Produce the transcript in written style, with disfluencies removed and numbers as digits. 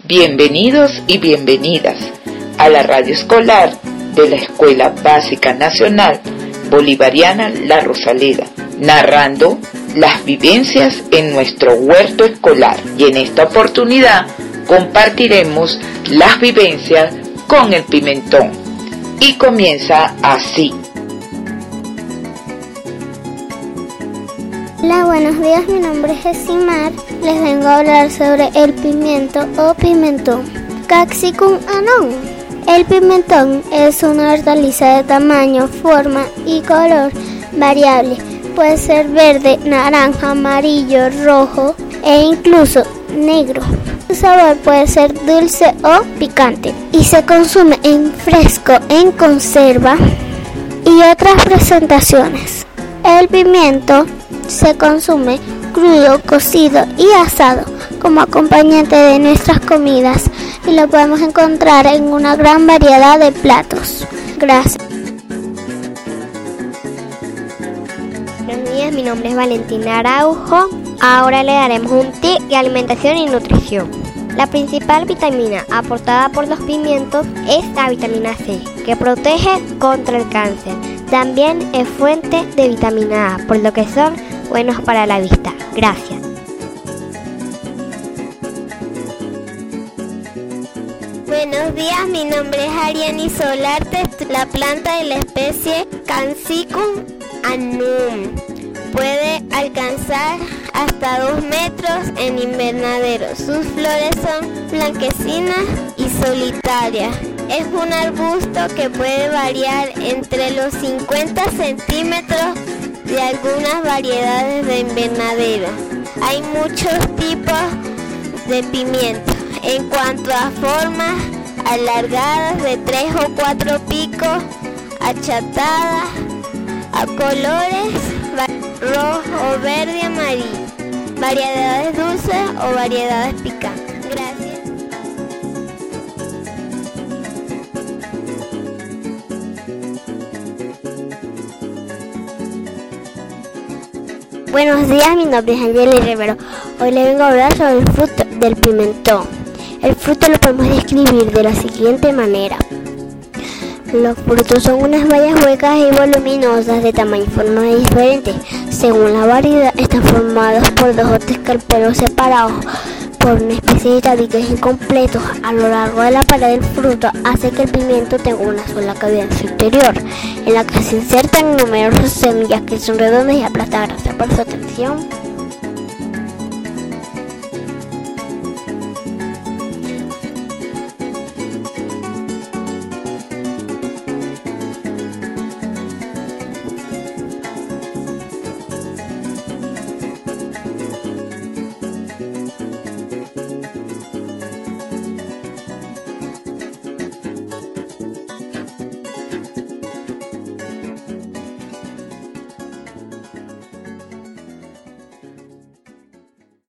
Bienvenidos y bienvenidas a la radio escolar de la Escuela Básica Nacional Bolivariana La Rosaleda, narrando las vivencias en nuestro huerto escolar. Y en esta oportunidad compartiremos las vivencias con el pimentón. Y comienza así. Hola, buenos días, mi nombre es Jesimar. Les vengo a hablar sobre el pimiento o pimentón. Capsicum annum. El pimentón es una hortaliza de tamaño, forma y color variable. Puede ser verde, naranja, amarillo, rojo e incluso negro. Su sabor puede ser dulce o picante y se consume en fresco, en conserva y otras presentaciones. El pimiento se consume crudo, cocido y asado como acompañante de nuestras comidas y lo podemos encontrar en una gran variedad de platos. Gracias. Buenos días, mi nombre es Valentina Araujo. Ahora le daremos un tip de alimentación y nutrición. La principal vitamina aportada por los pimientos es la vitamina C, que protege contra el cáncer. También es fuente de vitamina A, por lo que son buenos para la vista. Gracias. Buenos días, mi nombre es Ariani Solarte, la planta de la especie Capsicum annum. Puede alcanzar hasta 2 metros en invernadero. Sus flores son blanquecinas y solitarias. Es un arbusto que puede variar entre los 50 centímetros de algunas variedades de invernadero. Hay muchos tipos de pimiento. En cuanto a formas, alargadas de 3 o 4 picos, achatadas, a colores rojo, verde, amarillo, variedades dulces o variedades picantes. Gracias. Buenos días, mi nombre es Angeli Rivero. Hoy le vengo a hablar sobre el fruto del pimentón. El fruto lo podemos describir de la siguiente manera. Los frutos son unas bayas huecas y voluminosas de tamaño y forma diferentes. Según la variedad, están formados por 2 o 3 carpelos separados por una especie de tabiques incompletos. A lo largo de la pared del fruto hace que el pimiento tenga una sola cavidad en su interior, en la que se insertan numerosas semillas que son redondas y aplastadas. Gracias por su atención.